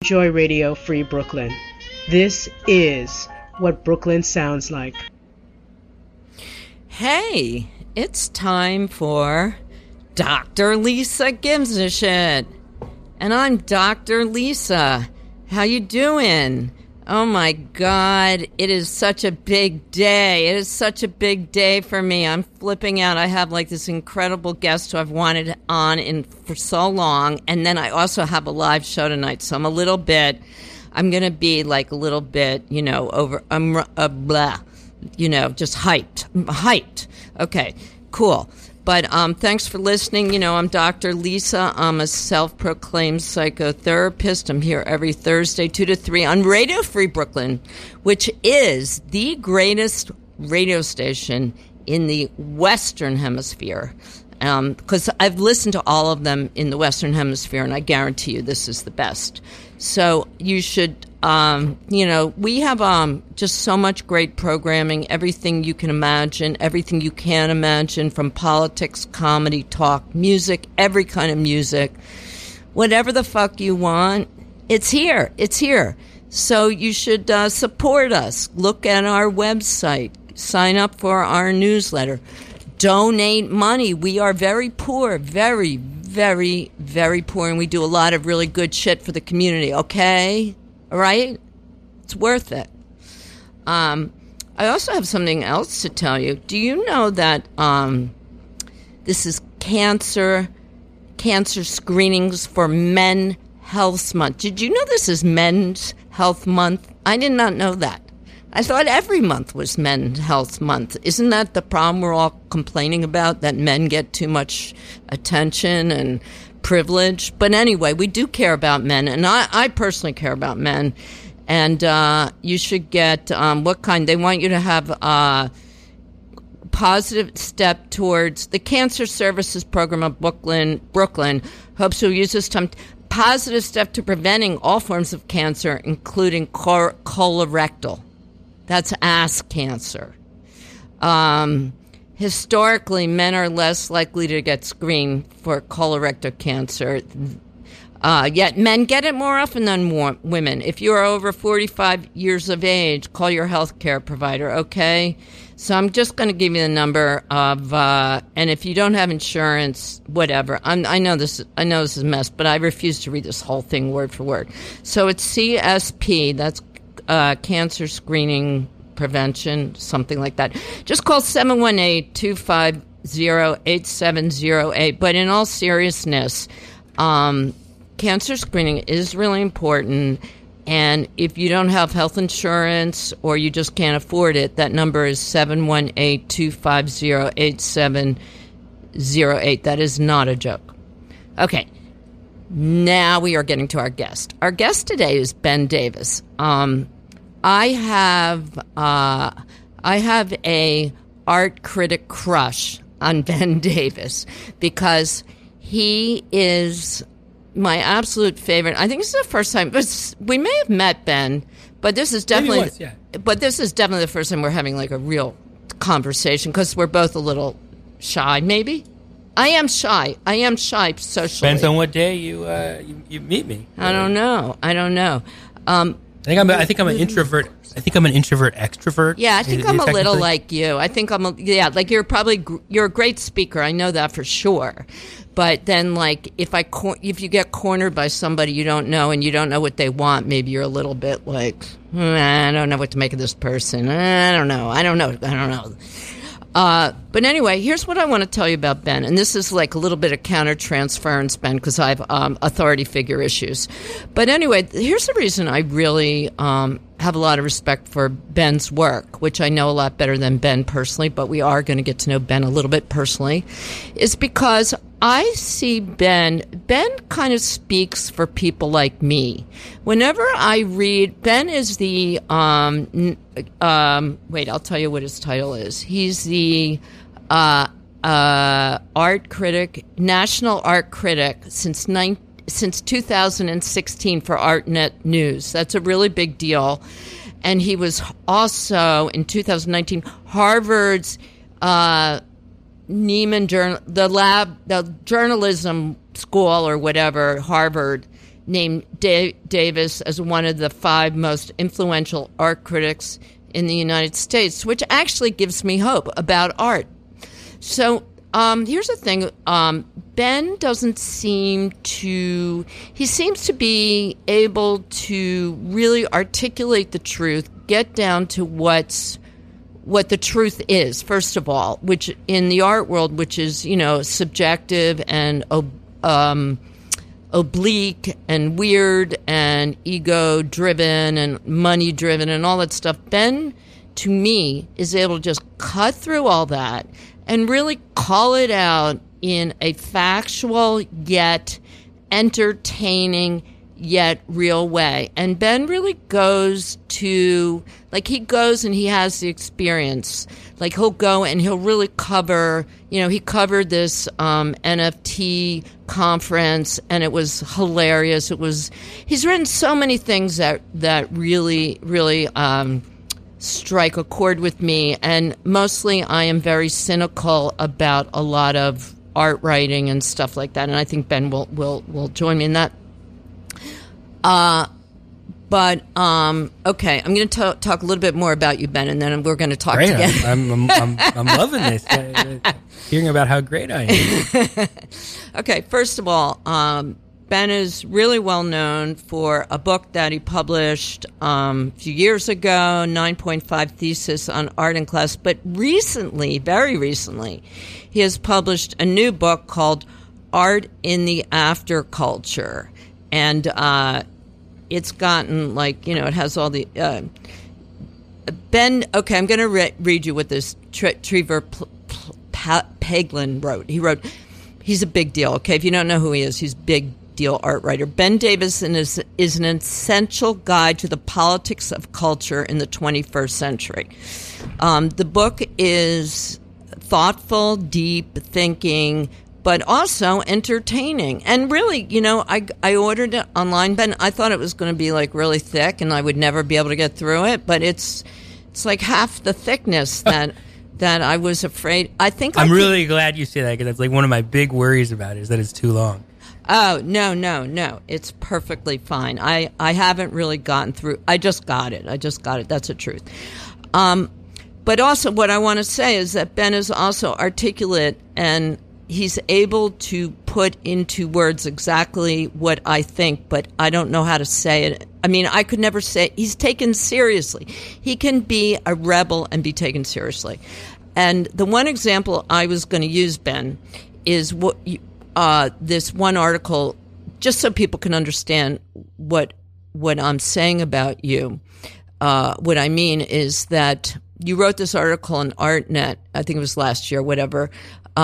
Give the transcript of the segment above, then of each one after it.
Joy Radio Free Brooklyn. This is what Brooklyn sounds like. Hey, it's time for Dr. Lisa Gives a Shit. And I'm Dr. Lisa. How you doing? Oh my God, it is such a big day. It is such a big day for me. I'm flipping out. I have like this incredible guest who I've wanted on for so long. And then I also have a live show tonight. So I'm going to be like a little bit, just hyped. I'm hyped. Okay, cool. But thanks for listening. I'm Dr. Lisa. I'm a self-proclaimed psychotherapist. I'm here every Thursday, 2 to 3 on Radio Free Brooklyn, which is the greatest radio station in the Western Hemisphere. Because I've listened to all of them in the Western Hemisphere, and I guarantee you this is the best. So you should, we have just so much great programming, everything you can imagine, everything you can't imagine, from politics, comedy, talk, music, every kind of music. Whatever the fuck you want, it's here. It's here. So you should support us. Look at our website. Sign up for our newsletter. Donate money. We are very poor, very, very, very poor, and we do a lot of really good shit for the community, okay? All right? It's worth it. I also have something else to tell you. Do you know that this is cancer screenings for Men Health Month? Did you know this is Men's Health Month? I did not know that. I thought every month was Men's Health Month. Isn't that the problem we're all complaining about, that men get too much attention and privilege? But anyway, we do care about men, and I personally care about men. And you should get what kind? They want you to have a positive step towards the Cancer Services Program of Brooklyn hopes to use this time. Positive step to preventing all forms of cancer, including colorectal. That's ass cancer. Historically, men are less likely to get screened for colorectal cancer. Yet men get it more often than women. If you are over 45 years of age, call your health care provider, okay? So I'm just going to give you the number of, and if you don't have insurance, whatever. I know this is a mess, but I refuse to read this whole thing word for word. So it's CSP, that's cancer screening prevention, something like that. Just call 718-250-8708. But in all seriousness, cancer screening is really important. And if you don't have health insurance or you just can't afford it, that number is 718-250-8708. That is not a joke. Okay. Now we are getting to our guest. Our guest today is Ben Davis. I have a art critic crush on Ben Davis because he is my absolute favorite. I think this is the first time, but we may have met Ben, but this is definitely, the first time we're having like a real conversation because we're both a little shy. Maybe. I am shy socially. Depends on what day you meet me. I don't know. I think I'm an introvert. I think I'm an introvert extrovert. Yeah, I think I'm a little like you. I think like you're a great speaker. I know that for sure. But then, like, if you get cornered by somebody you don't know and you don't know what they want, maybe you're a little bit like, I don't know what to make of this person. I don't know. But anyway, here's what I want to tell you about Ben. And this is like a little bit of countertransference, Ben, because I have authority figure issues. But anyway, here's the reason I really have a lot of respect for Ben's work, which I know a lot better than Ben personally, but we are going to get to know Ben a little bit personally, is because I see Ben kind of speaks for people like me. Whenever I read, Ben is the, wait, I'll tell you what his title is. He's the art critic, national art critic since 2016 for ArtNet News. That's a really big deal. And he was also, in 2019, Harvard's Nieman the journalism school or whatever, Harvard named Davis as one of the 5 most influential art critics in the United States, which actually gives me hope about art. So here's the thing. Ben doesn't seem to... He seems to be able to really articulate the truth, get down to what the truth is, first of all, which in the art world, which is, subjective and oblique and weird and ego-driven and money-driven and all that stuff. Ben, to me, is able to just cut through all that and really call it out in a factual yet entertaining yet real way. And Ben really goes to, he goes and he has the experience. He'll go and he'll really cover, he covered this NFT conference, and it was hilarious. He's written so many things that really, really strike a chord with me. And mostly I am very cynical about a lot of art writing and stuff like that. And I think Ben will join me in that. Okay, I'm going to talk a little bit more about you, Ben, and then we're going to talk together. I'm loving this. Hearing about how great I am. Okay, first of all, Ben is really well known for a book that he published a few years ago, 9.5 Thesis on Art in Class. But recently, very recently, he has published a new book called Art in the Afterculture. And it's gotten, it has all the... Ben, okay, I'm going to read you what this Trevor Paglen wrote. He's a big deal, okay? If you don't know who he is, he's a big deal art writer. Ben Davis is an essential guide to the politics of culture in the 21st century. The book is thoughtful, deep thinking, but also entertaining. And really, I ordered it online, Ben. I thought it was going to be really thick and I would never be able to get through it, but it's like half the thickness that I was afraid. I'm really glad you say that, because that's one of my big worries about it, is that it's too long. Oh, no. It's perfectly fine. I haven't really gotten through. I just got it. That's the truth. But also what I want to say is that Ben is also articulate, and he's able to put into words exactly what I think, but I don't know how to say it. I mean, I could never say he's taken seriously. He can be a rebel and be taken seriously. And the one example I was going to use, Ben, is this one article, just so people can understand what I'm saying about you. What I mean is that you wrote this article on ArtNet, I think it was last year, whatever.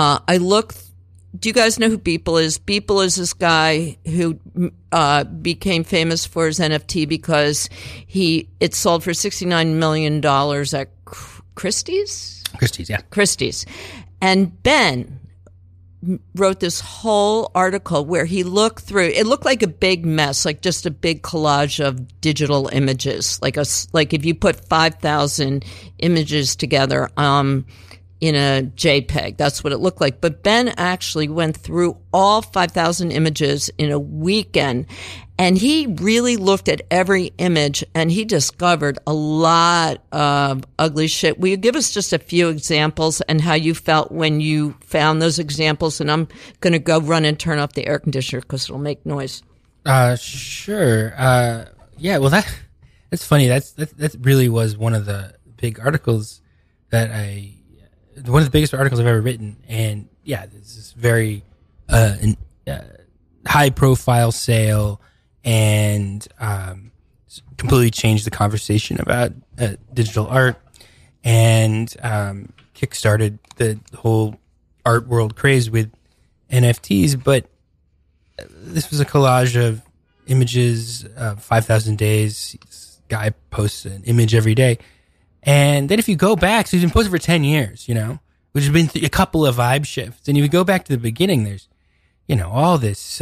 Do you guys know who Beeple is? Beeple is this guy who became famous for his NFT because it sold for $69 million at Christie's? Christie's, yeah. Christie's. And Ben wrote this whole article where he looked through, it looked like a big mess, like just a big collage of digital images, like if you put 5,000 images together in a JPEG. That's what it looked like. But Ben actually went through all 5,000 images in a weekend, and he really looked at every image, and he discovered a lot of ugly shit. Will you give us just a few examples and how you felt when you found those examples? And I'm going to go run and turn off the air conditioner because it'll make noise. Sure. Yeah, well, that's funny. That really was one of the big articles one of the biggest articles I've ever written. And yeah, this is very high profile sale, and completely changed the conversation about digital art, and kickstarted the whole art world craze with NFTs. But this was a collage of images, 5,000 days. This guy posts an image every day. And then if you go back, so he's been posting for 10 years, which has been a couple of vibe shifts. And if you go back to the beginning, there's, all this,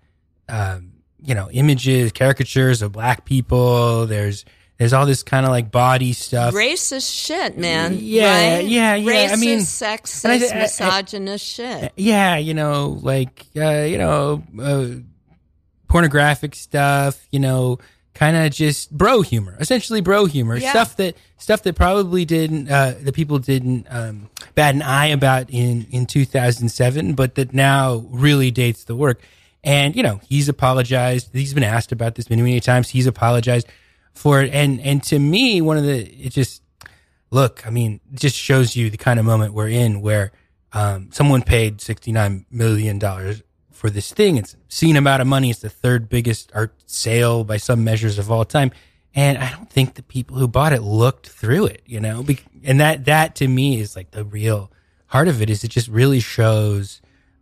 images, caricatures of black people. There's all this kind of body stuff. Racist shit, man. Yeah, right? yeah. Racist, sexist, misogynist shit. Yeah, pornographic stuff, kind of just bro humor, essentially bro humor, Yeah. stuff that probably didn't, that people didn't, bat an eye about in 2007, but that now really dates the work. And, he's apologized. He's been asked about this many times. He's apologized for it. And to me, it just shows you the kind of moment we're in where, someone paid $69 million for this thing. It's an obscene amount of money. It's the third biggest art sale by some measures of all time. And I don't think the people who bought it looked through it, and that to me is like the real heart of it. Is it just really shows,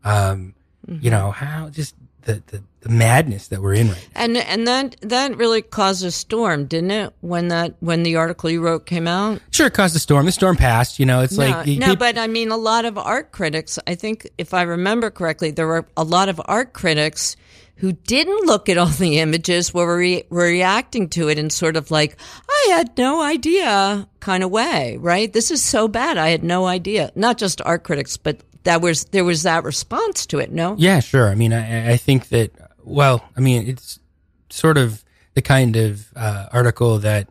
how just the madness that we're in right now. And that really caused a storm, didn't it? When the article you wrote came out? Sure, it caused a storm. The storm passed, it's but I mean, a lot of art critics, I think if I remember correctly, there were a lot of art critics who didn't look at all the images, were reacting to it in sort of like, I had no idea kind of way, right? This is so bad. I had no idea. Not just art critics, but there was that response to it, no? Yeah, sure. I mean, I think that, it's sort of the kind of article that,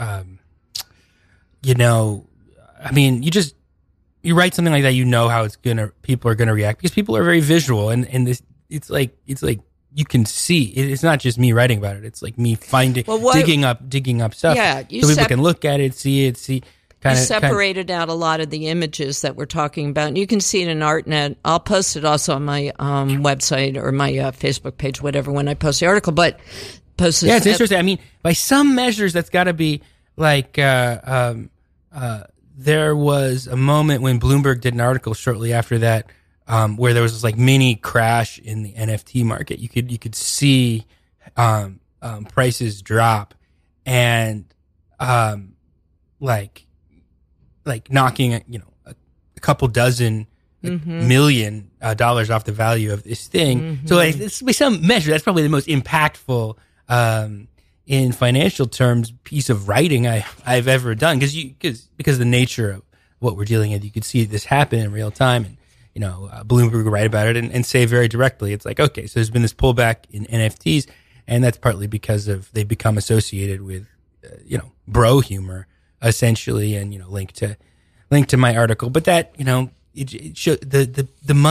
you write something like that, how people are gonna react, because people are very visual, and this, it's like you can see it's not just me writing about it. It's like me digging up stuff, yeah, so people can look at it, see. You separated out a lot of the images that we're talking about. And you can see it in ArtNet. I'll post it also on my website or my Facebook page, whatever, when I post the article. But post it. Yeah, it's interesting. I mean, by some measures, that's got to be like there was a moment when Bloomberg did an article shortly after that where there was this like mini crash in the NFT market. You could see prices drop and like knocking, a couple dozen million dollars off the value of this thing. Mm-hmm. So this, by some measure, that's probably the most impactful in financial terms piece of writing I've ever done, because of the nature of what we're dealing with. You could see this happen in real time, and Bloomberg would write about it and say very directly, it's like, okay, so there's been this pullback in NFTs, and that's partly because they've become associated with bro humor, essentially, and link to my article. But that it show the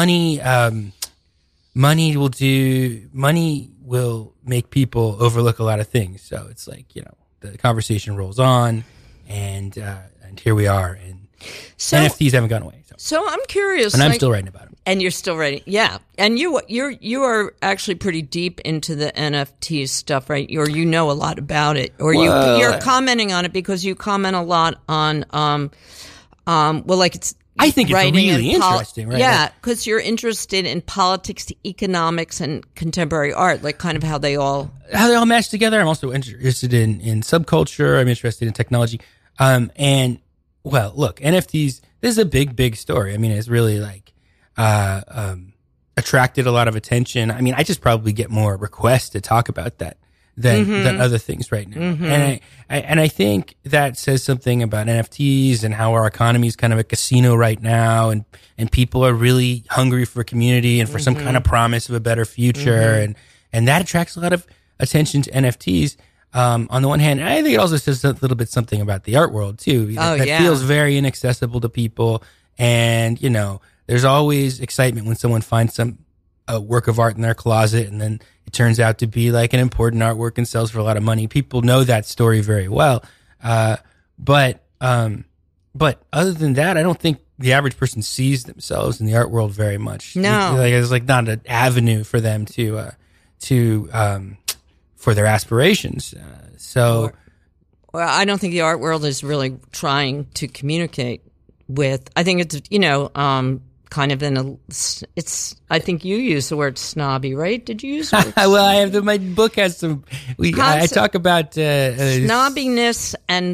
money will make people overlook a lot of things. So it's like the conversation rolls on, and here we are, and so, NFTs haven't gone away. So I'm curious, and I'm still writing about them. And you're still writing, yeah. And you are actually pretty deep into the NFT stuff, right? Or you know a lot about it, or you're commenting on it because you comment a lot on, it's. I think it's really interesting, right? Yeah, because you're interested in politics, economics, and contemporary art, like kind of how they all match together. I'm also interested in subculture. I'm interested in technology, and well, look, NFTs. This is a big story. I mean, it's really like attracted a lot of attention. I mean, I just probably get more requests to talk about that than other things right now. Mm-hmm. And I think that says something about NFTs and how our economy is kind of a casino right now, and people are really hungry for community and for some kind of promise of a better future, and that attracts a lot of attention to NFTs. On the one hand, I think it also says a little bit something about the art world too. That feels very inaccessible to people, and there's always excitement when someone finds a work of art in their closet, and then it turns out to be like an important artwork and sells for a lot of money. People know that story very well, but other than that, I don't think the average person sees themselves in the art world very much. No, it's like not an avenue for them to for their aspirations. Well, I don't think the art world is really trying to communicate with. I think it's kind of I think you used the word snobby, right? Did you use the word well, my book has some. I talk about snobbiness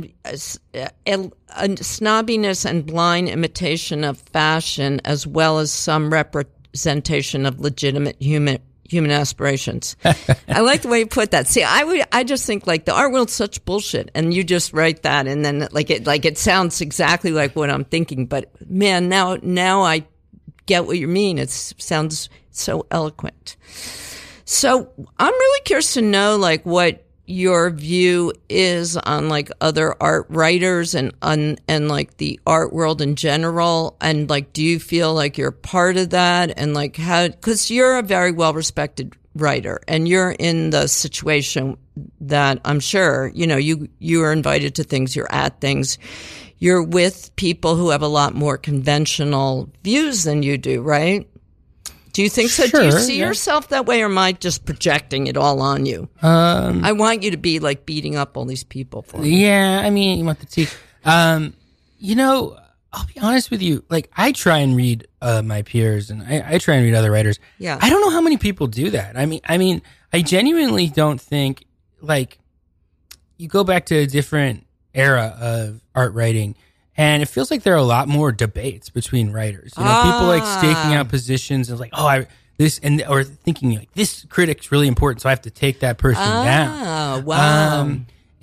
and blind imitation of fashion, as well as some representation of legitimate human aspirations. I like the way you put that. See, I just think like the art world's such bullshit, and you just write that, and then it sounds exactly like what I'm thinking. But man, now I get what you mean. It sounds so eloquent. So I'm really curious to know, like, what your view is on like other art writers and like the art world in general, and like, do you feel like you're part of that, and like how? Because you're a very well respected writer, and you're in the situation that I'm sure you are invited to things, you're at things, you're with people who have a lot more conventional views than you do, right? Do you think so? Sure, do you see yourself that way, or am I just projecting it all on you? I want you to be like beating up all these people for me. Yeah, I mean, you want the tea. I'll be honest with you. Like, I try and read my peers, and I try and read other writers. Yeah. I don't know how many people do that. I mean, I genuinely don't think, like, you go back to a different era of art writing, and it feels like there are a lot more debates between writers. People like staking out positions and like, or thinking like, this critic's really important, so I have to take that person down. Wow.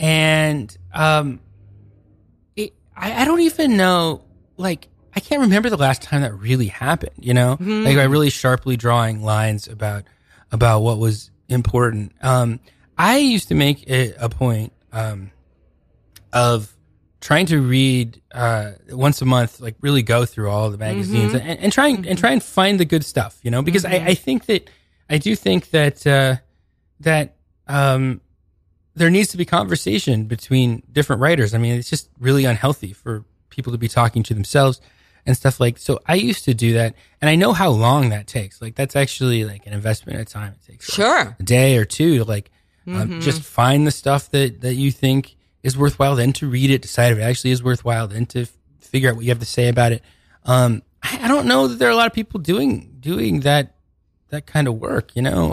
I don't even know, like, I can't remember the last time that really happened, like by really sharply drawing lines about what was important. I used to make a point of trying to read once a month, like really go through all the magazines and try and find the good stuff, because I do think that there needs to be conversation between different writers. I mean, it's just really unhealthy for people to be talking to themselves and stuff like. So I used to do that, and I know how long that takes. Like, that's actually like an investment of time. It takes sure a day or two to like just find the stuff that you think is worthwhile, then to read it, decide if it actually is worthwhile, then to figure out what you have to say about it. I don't know that there are a lot of people doing that kind of work.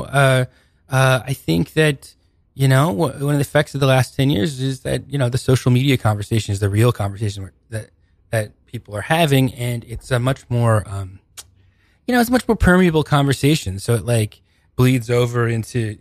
I think that one of the effects of the last 10 years is that the social media conversation is the real conversation that people are having, and it's a much more it's a much more permeable conversation. So it like bleeds over into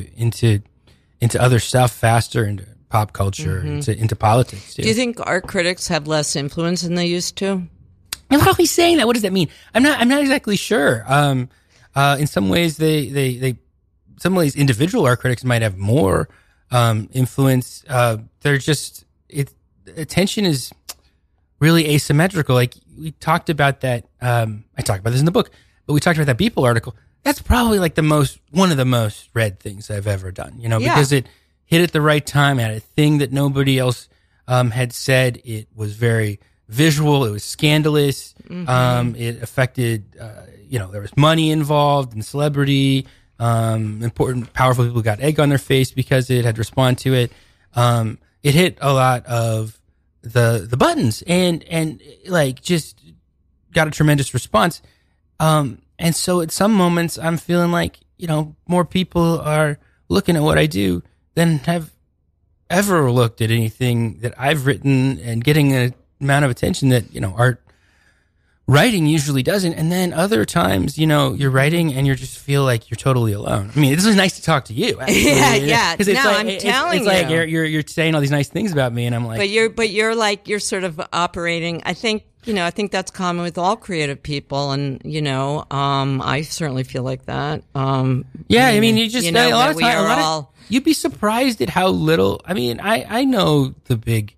other stuff faster, into pop culture, into politics too. Do you think art critics have less influence than they used to? I'm not always saying that. What does that mean? I'm not exactly sure. In some ways, some ways individual art critics might have more influence. They're just attention is really asymmetrical. Like, we talked about that. I talked about this in the book, but we talked about that Beeple article. That's probably like one of the most read things I've ever done. Because it hit at the right time, had a thing that nobody else had said. It was very visual. It was scandalous. It affected, there was money involved and celebrity. Important, powerful people got egg on their face because it had responded to it. It hit a lot of the buttons and like just got a tremendous response. And so at some moments I'm feeling like, more people are looking at what I do than have ever looked at anything that I've written, and getting an amount of attention that, art writing usually doesn't. And then other times, you're writing and you just feel like you're totally alone. I mean, this is nice to talk to you. Actually. Yeah. Because I'm telling you. It's like you're saying all these nice things about me, and I'm like, but you're sort of operating. I think that's common with all creative people, and I certainly feel like that. I mean, you just a lot of times you'd be surprised at how little. I mean, I know the big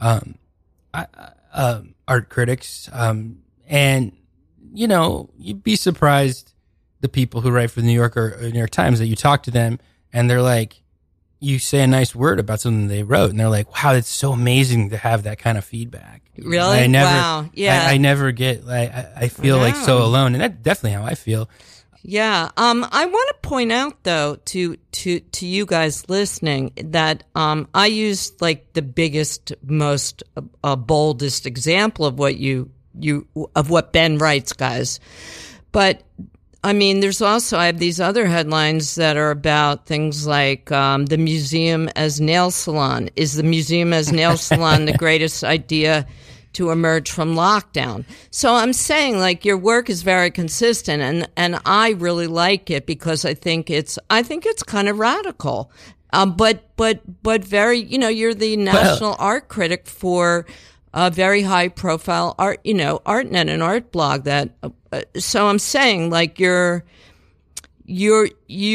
art critics. And, you'd be surprised the people who write for the New Yorker or New York Times, that you talk to them and they're like, you say a nice word about something they wrote, and they're like, wow, it's so amazing to have that kind of feedback. Really? Wow. Yeah. I never get, like, I feel like so alone, and that's definitely how I feel. Yeah. I want to point out though to you guys listening that I used like the biggest, most boldest example of what of what Ben writes, guys. But I mean, there's also, I have these other headlines that are about things like the museum as nail salon. Is the museum as nail salon the greatest idea to emerge from lockdown? So I'm saying, like, your work is very consistent, and I really like it because I think it's kind of radical. But very, you're the national art critic for a very high profile art, ArtNet, an art blog that, so I'm saying, like, you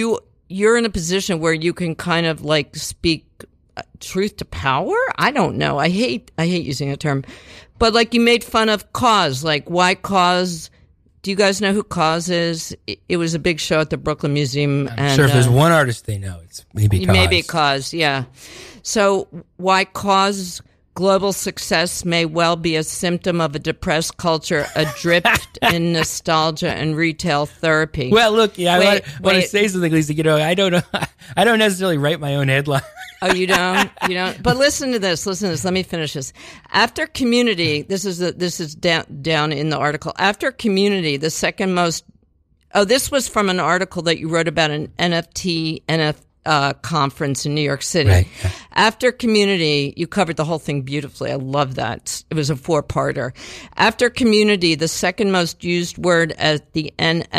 you're in a position where you can kind of like speak truth to power. I don't know. I hate using a term, but like you made fun of Cause. Like, why Cause? Do you guys know who Cause is? It was a big show at the Brooklyn Museum. I'm sure if there's one artist they know, it's maybe Cause. Maybe Cause, yeah. So why Cause global success may well be a symptom of a depressed culture adrift in nostalgia and retail therapy. Well, look, I want to say something, Lisa. I don't know. I don't necessarily write my own headline. Oh, you don't? You don't? But listen to this. Let me finish this. After Community, this is down in the article. After Community, the second most. Oh, this was from an article that you wrote about an NFT conference in New York City. Right. After Community, you covered the whole thing beautifully. I love that. It was a 4-parter. After Community, the second most used word at the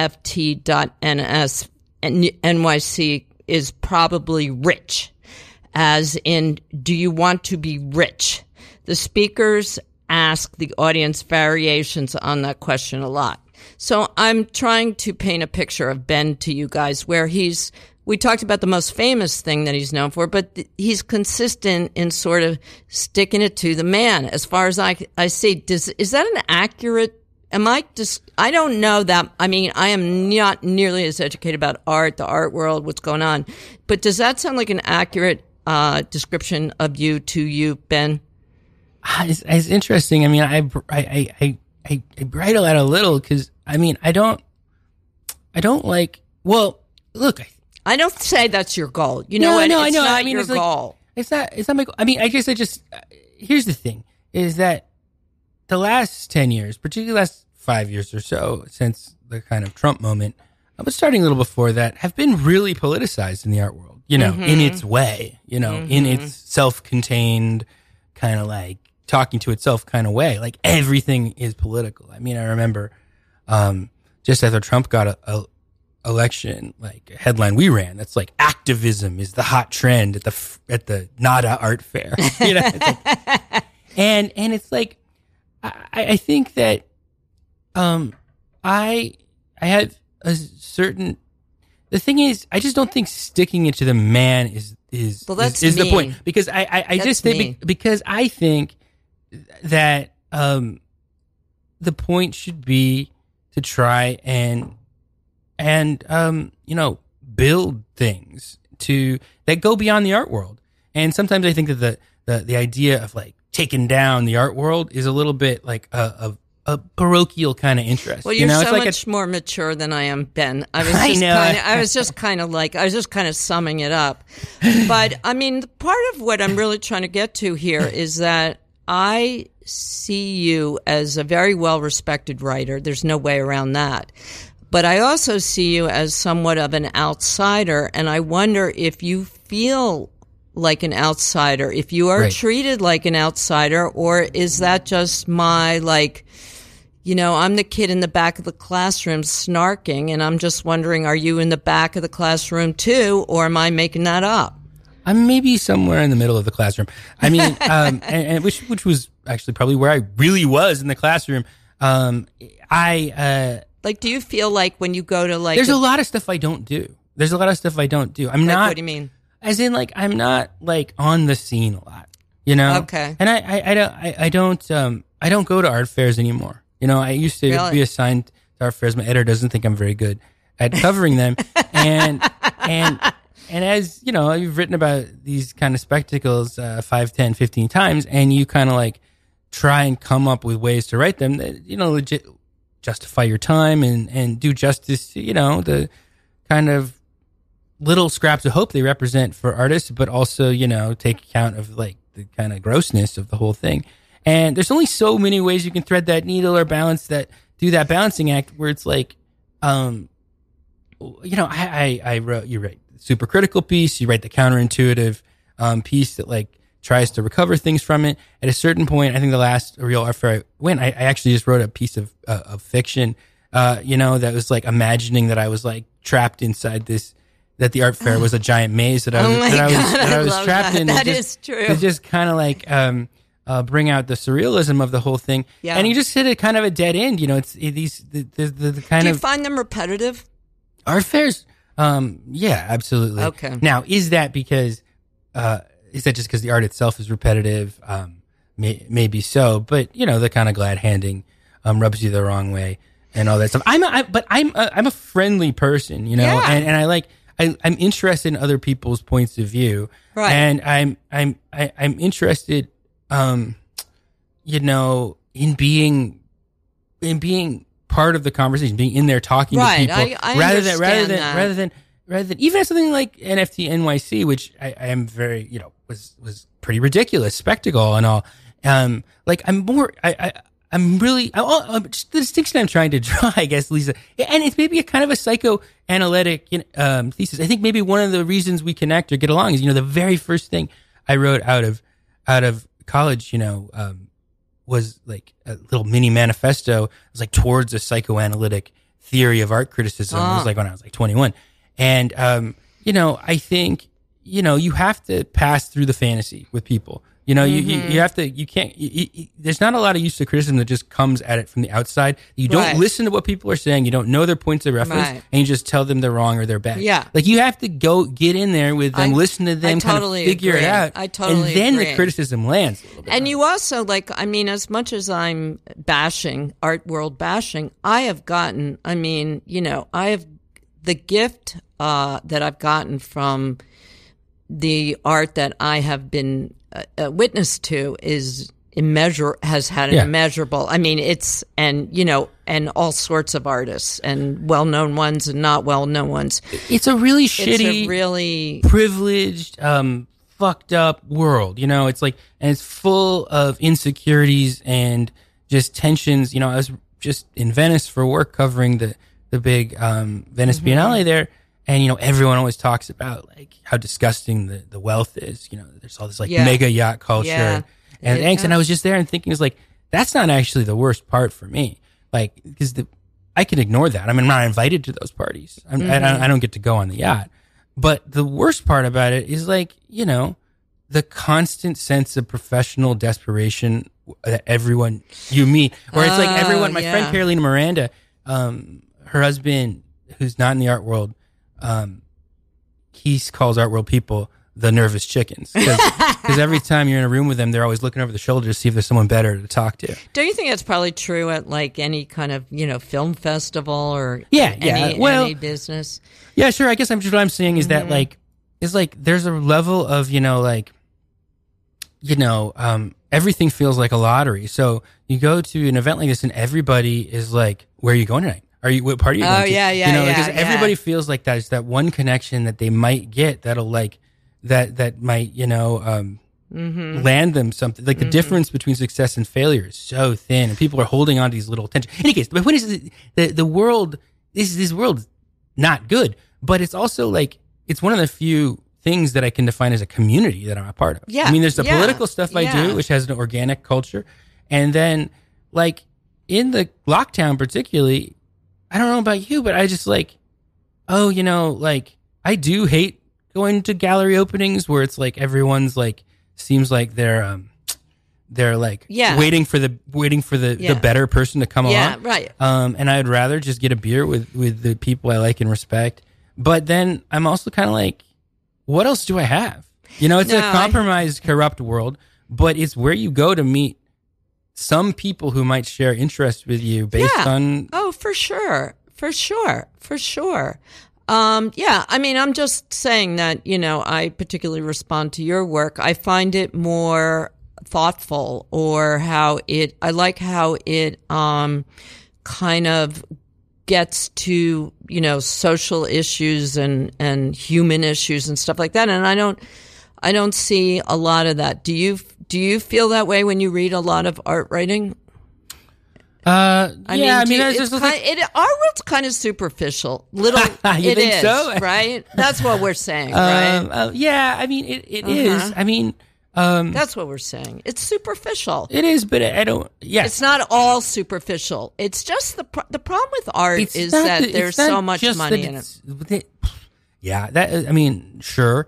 NFT.NS NYC is probably rich. As in, do you want to be rich? The speakers ask the audience variations on that question a lot. So I'm trying to paint a picture of Ben to you guys where we talked about the most famous thing that he's known for, but he's consistent in sort of sticking it to the man. As far as I see, is that an accurate, I don't know that. I mean, I am not nearly as educated about art, the art world, what's going on, but does that sound like an accurate description of you, Ben? It's interesting. I mean, I bridle that a little because I mean, I don't like. Well, look, I don't say that's your goal. You know what? No, it's I know. not I mean, your it's goal. Like, it's not my goal. I mean, I guess here's the thing: is that the last 10 years, particularly the last 5 years or so, since the kind of Trump moment, but starting a little before that, have been really politicized in the art world. In its way, in its self-contained kind of like talking to itself kind of way. Like everything is political. I mean, I remember just after Trump got a election, like a headline we ran that's like activism is the hot trend at the NADA art fair. It's like, and it's like I think that I have a certain. The thing is, I just don't think sticking it to the man is the point, because I just think because I think that the point should be to try and build things that go beyond the art world. And sometimes I think that the idea of like taking down the art world is a little bit like a parochial kind of interest. Well, you're so much more mature than I am, Ben. I was just kind of summing it up. But I mean, part of what I'm really trying to get to here is that I see you as a very well-respected writer. There's no way around that. But I also see you as somewhat of an outsider, and I wonder if you feel like an outsider, if you are treated like an outsider, or is that just my I'm the kid in the back of the classroom snarking, and I'm just wondering, are you in the back of the classroom too, or am I making that up? I'm maybe somewhere in the middle of the classroom. I mean, and which was actually probably where I really was in the classroom. Do you feel like when you go to there's a lot of stuff I don't do. I'm not. What do you mean? As in, I'm not on the scene a lot. Okay. And I don't go to art fairs anymore. I used to be assigned to art fairs. My editor doesn't think I'm very good at covering them. And as, you've written about these kind of spectacles 5, 10, 15 times, and you kind of try and come up with ways to write them that, legit justify your time and do justice to, the kind of little scraps of hope they represent for artists, but also, take account of the kind of grossness of the whole thing. And there's only so many ways you can thread that needle or do that balancing act where it's I wrote, you write super critical piece, you write the counterintuitive piece that tries to recover things from it. At a certain point, I think the last real art fair I went, I actually just wrote a piece of fiction, that was imagining that I was trapped inside this, that the art fair was a giant maze that I was trapped in. That is true. To just kind of bring out the surrealism of the whole thing. Yeah. And you just hit a kind of a dead end. It's the kind of. Do you find them repetitive? Art fairs Yeah, absolutely. Okay. Now, is that because, is that just because the art itself is repetitive? Maybe so, but the kind of glad handing, rubs you the wrong way and all that stuff. I'm a friendly person, Yeah. and I like, I'm interested in other people's points of view. Right. And I'm interested, in being part of the conversation, being in there talking to Right. people, I rather than understand even something like NFT NYC, which I am very, was pretty ridiculous spectacle and all. Like I'm more, I'm really, just the distinction I'm trying to draw, I guess, Lisa, and it's maybe a kind of a psychoanalytic thesis. I think maybe one of the reasons we connect or get along is, the very first thing I wrote out of college, was like a little mini manifesto. It was like towards a psychoanalytic theory of art criticism. It was like when I was like 21. And, I think, you have to pass through the fantasy with people. You have to, you can't, there's not a lot of use to criticism that just comes at it from the outside. You don't listen to what people are saying. You don't know their points of reference, and you just tell them they're wrong or they're bad. Yeah. Like you have to go get in there with them, listen to them, totally kind of figure agree. it out. I totally And then agree. the criticism lands a little bit. And you also as much as I'm bashing, art world bashing, I have gotten, I have the gift that I've gotten from the art that I have been witness to has had an immeasurable. I mean, it's and all sorts of artists and well-known ones and not well-known ones. It's a really It's shitty, a really privileged, fucked up world. It's like, and it's full of insecurities and just tensions. I was just in Venice for work covering the big Venice Biennale there. And, everyone always talks about like how disgusting the wealth is. There's all this like mega yacht culture and angst. And I was just there and thinking, it's like, that's not actually the worst part for me. Like, because I can ignore that. I mean, I'm not invited to those parties. I don't get to go on the yacht. But the worst part about it is like, the constant sense of professional desperation that everyone you meet, or it's like everyone, my friend Carolina Miranda, her husband, who's not in the art world, he calls art world people the nervous chickens because every time you're in a room with them, they're always looking over the shoulder to see if there's someone better to talk to. Don't you think that's probably true at like any kind of film festival or any business? Yeah, sure. I guess what I'm saying is that there's a level of everything feels like a lottery. So you go to an event like this and everybody is like, "Where are you going tonight? What party are you going to?" Because everybody feels like that is that one connection that they might get that'll like that might land them something. Like the difference between success and failure is so thin, and people are holding on to these little tensions. In any case, the point is the world. This world's not good, but it's also like it's one of the few things that I can define as a community that I'm a part of. Yeah, I mean, there's the political stuff I do, which has an organic culture, and then like in the lockdown particularly. I don't know about you, but I just like, I do hate going to gallery openings where it's like everyone's like seems like they're like waiting for the better person to come along. Yeah, right. And I'd rather just get a beer with the people I like and respect. But then I'm also kind of like, what else do I have? It's a compromised, corrupt world, but it's where you go to meet some people who might share interests with you based on... Oh, for sure. I mean, I'm just saying that, I particularly respond to your work. I find it more thoughtful or I like how it kind of gets to, social issues and human issues and stuff like that. And I don't see a lot of that. Do you feel that way when you read a lot of art writing? Art world's kind of superficial. Little, you think so? Right? That's what we're saying, right? I mean, it is. I mean, that's what we're saying. It's superficial. It is, but I don't. Yeah, it's not all superficial. It's just the problem with art is that there's so much money in it. Yeah, that I mean, sure,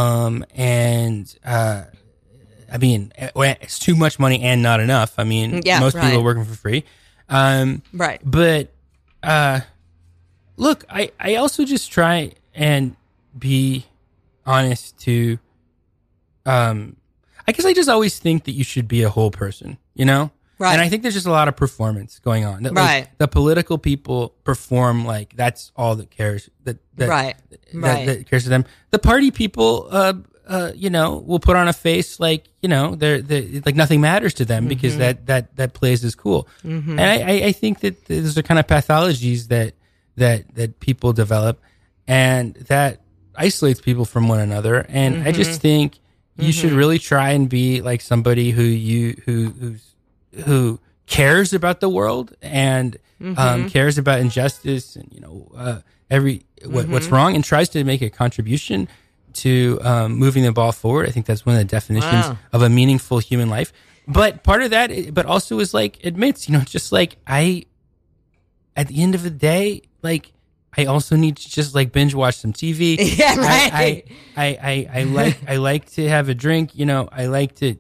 I mean, it's too much money and not enough. I mean, most people are working for free. Right. But, look, I also just try, be honest to, I guess I just always think that you should be a whole person, you know? Right. And I think there's just a lot of performance going on. That, Right. Like, the political people perform like that's all that cares. That cares to them. The party people, will put on a face like, they're like nothing matters to them because that plays is cool. And I think that those are kind of pathologies that people develop, and that isolates people from one another. And I just think you should really try and be like somebody who cares about the world and cares about injustice and what's wrong, and tries to make a contribution to moving the ball forward. I think that's one of the definitions of a meaningful human life. But part of that, but also is like admits, just like at the end of the day, like I also need to just like binge watch some TV. Yeah, right. I like to have a drink. I like to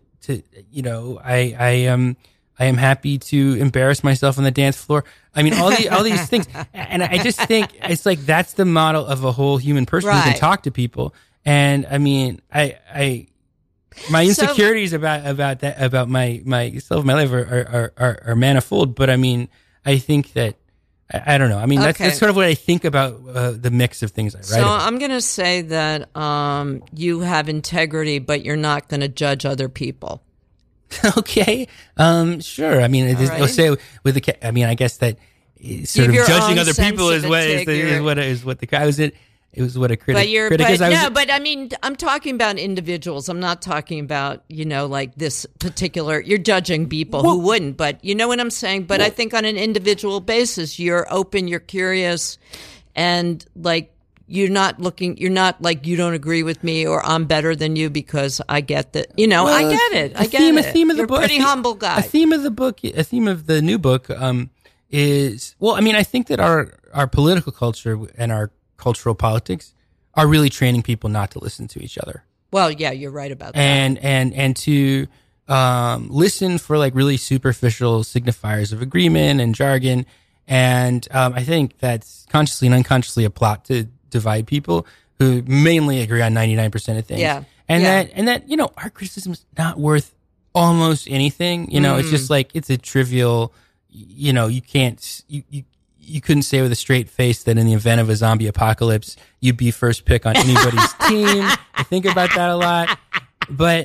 I am happy to embarrass myself on the dance floor. I mean, all these things, and I just think it's like that's the model of a whole human person who can talk to people. And I mean, my insecurities about myself, my life are manifold. But I mean, I think that I don't know. I mean, that's sort of what I think about the mix of things I write. So about. I'm going to say that you have integrity, but you're not going to judge other people. Okay. Sure. I mean, I'll say with the. I mean, I guess that sort of judging other people is what the guy was it. It was what a critic is. But I mean, I'm talking about individuals. I'm not talking about, like this particular, you're judging people who wouldn't, but you know what I'm saying? But I think on an individual basis, you're open, you're curious, and like, you're not like, you don't agree with me or I'm better than you because I get that, I get it. I get it. A theme of the book. You're a pretty humble guy. A theme of the new book, is, well, I mean, I think that our political culture and our cultural politics are really training people not to listen to each other. Well, yeah, you're right about that. And to listen for like really superficial signifiers of agreement and jargon. And I think that's consciously and unconsciously a plot to divide people who mainly agree on 99% of things. Yeah. And that art criticism is not worth almost anything. It's just like it's a trivial. You can't. You couldn't say with a straight face that in the event of a zombie apocalypse, you'd be first pick on anybody's team. I think about that a lot. But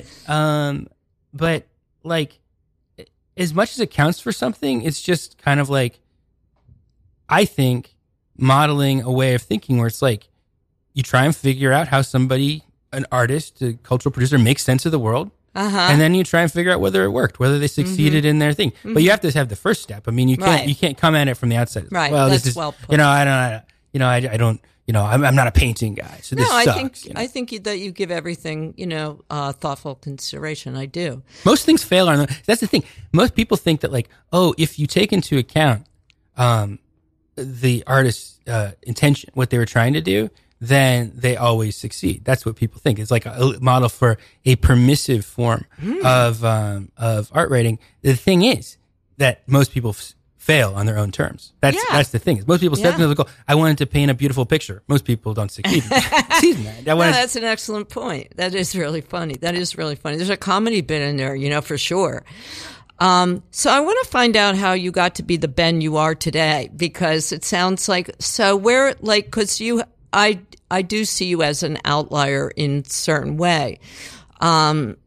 like, as much as it counts for something, it's just kind of like, I think, modeling a way of thinking where it's like, you try and figure out how somebody, an artist, a cultural producer, makes sense of the world. And then you try and figure out whether it worked, whether they succeeded in their thing. But you have to have the first step. I mean, you can't come at it from the outside. Right. Well, that's this is, well put. I don't, I'm not a painting guy, so this sucks. I think that you give everything, thoughtful consideration. I do. Most things fail on that's the thing. Most people think that like, if you take into account the artist's intention, what they were trying to do, then they always succeed. That's what people think. It's like a model for a permissive form of art writing. The thing is that most people fail on their own terms. That's the thing. Most people step into the goal. I wanted to paint a beautiful picture. Most people don't succeed. That's an excellent point. That is really funny. There's a comedy bit in there, for sure. So I want to find out how you got to be the Ben you are today, because it sounds like, cause I do see you as an outlier in a certain way. I've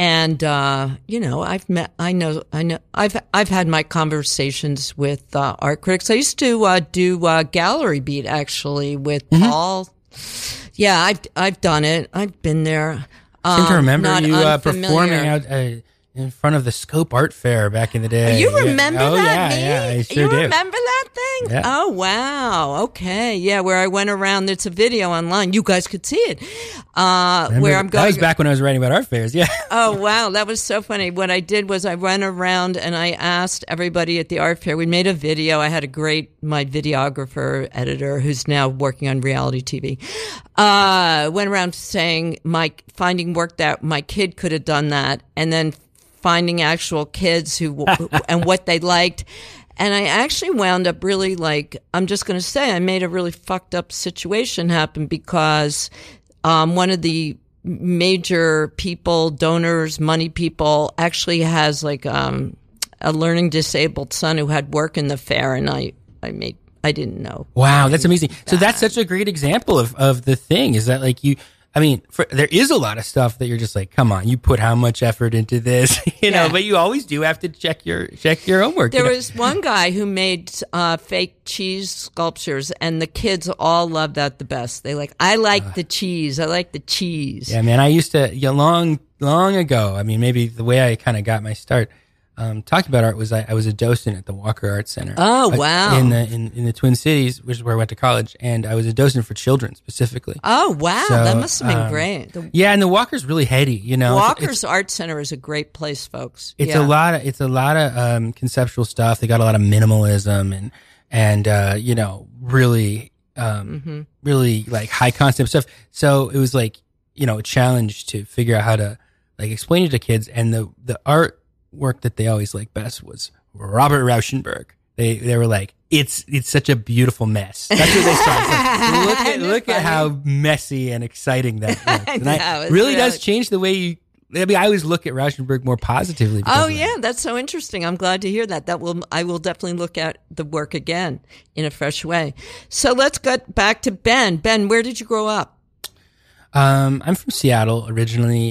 had my conversations with art critics. I used to do Gallery Beat actually with Paul. Yeah, I've done it. I've been there. I seem to remember you performing out in front of the Scope Art Fair back in the day. You remember that? Yeah, I sure you do. Remember that thing? Yeah. Oh, wow. Okay. Yeah, where I went around. It's a video online. You guys could see it. Where I'm going. That was back when I was writing about art fairs. Yeah. Oh, wow. That was so funny. What I did was I went around and I asked everybody at the art fair. We made a video. I had my videographer, editor, who's now working on reality TV, went around saying finding work that my kid could have done that, and then finding actual kids who and what they liked. And I actually wound up really I'm just going to say I made a really fucked up situation happen because one of the major people, donors, money people, actually has a learning disabled son who had work in the fair, and I didn't know. Wow, that's amazing. So that's such a great example of the thing is that there is a lot of stuff that you're just like, come on, you put how much effort into this, know, but you always do have to check your homework. There was one guy who made fake cheese sculptures, and the kids all loved that the best. They I like the cheese. I like the cheese. Yeah, man, I used to, long ago, I mean, maybe the way I kind of got my start talking about art was I was a docent at the Walker Art Center. Oh, wow. In the Twin Cities, which is where I went to college, and I was a docent for children specifically. Oh, wow. So, that must have been great. And the Walker's really heady, Walker's Art Center is a great place, folks. It's a lot of conceptual stuff. They got a lot of minimalism and really really high concept stuff. So it was a challenge to figure out how to explain it to kids, and the art work that they always liked best was Robert Rauschenberg. They were like, it's such a beautiful mess. That's what they said. Look at how messy and exciting that was. And it really does change the way I always look at Rauschenberg more positively. Oh yeah, that's so interesting. I'm glad to hear that. I will definitely look at the work again in a fresh way. So let's get back to Ben. Ben, where did you grow up? I'm from Seattle originally.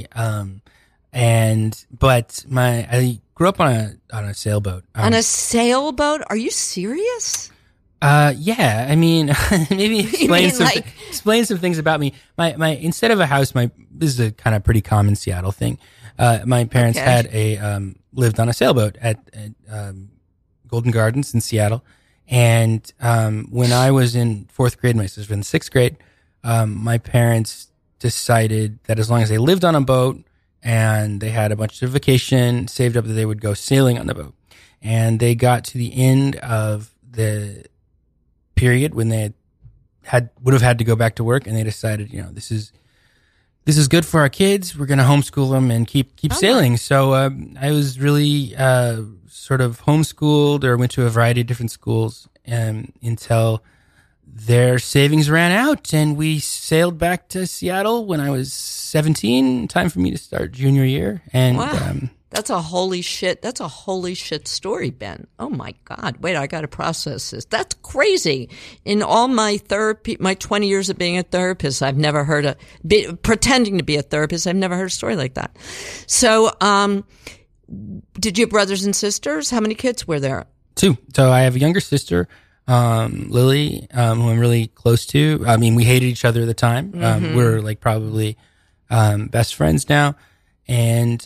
But I grew up on a sailboat. On a sailboat? Are you serious? Yeah. I mean, maybe explain some things about me. My instead of a house, this is a kind of pretty common Seattle thing. My parents had lived on a sailboat at Golden Gardens in Seattle, and when I was in 4th grade, my sister was in 6th grade, my parents decided that as long as they lived on a boat and they had a bunch of vacation saved up, that they would go sailing on the boat. And they got to the end of the period when they would have had to go back to work, and they decided, this is good for our kids. We're going to homeschool them and keep sailing. So I was really sort of homeschooled, or went to a variety of different schools until their savings ran out, and we sailed back to Seattle when I was 17. Time for me to start junior year. And wow. That's a holy shit story, Ben. Oh my God. Wait, I got to process this. That's crazy. In all my therapy, my 20 years of being a therapist, I've never heard pretending to be a therapist, I've never heard a story like that. So, did you have brothers and sisters? How many kids were there? 2. So I have a younger sister, Lily, who I'm really close to. I mean, we hated each other at the time. We're probably best friends now. And